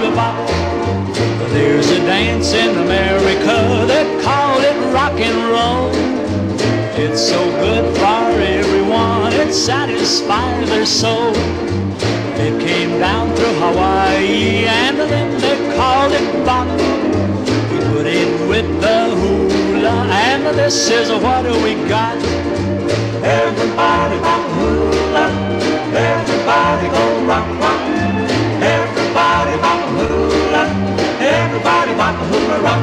hula bop. There's a dance in America that call it rock and roll. It's so good for everyone, it satisfies their soul. It came down through Hawaii and then they called it bop. We put it with the hula and this is what we got. Everybody bop hula, everybody go rock, rock. Everybody bop hula, everybody bop hula rock.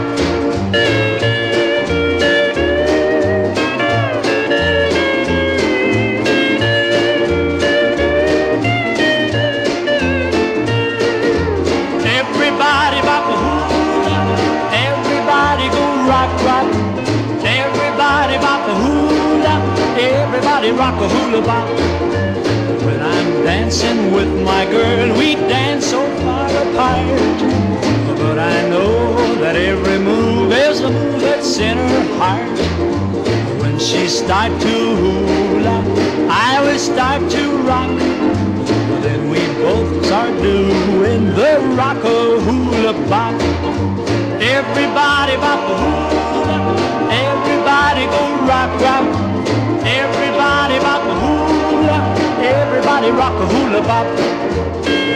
Everybody bop hula, everybody go rock, rock. Everybody bop hula, everybody rock a hula bop. When I'm dancing with my girl, we dance so far apart. But I know that every move is a move that's in her heart. When she start to hula, I will start to rock. Then we both start doing the rock-a-hula bop. Everybody bop a hula, everybody go rock, rock. Everybody bop a hula, everybody rock a hula bop.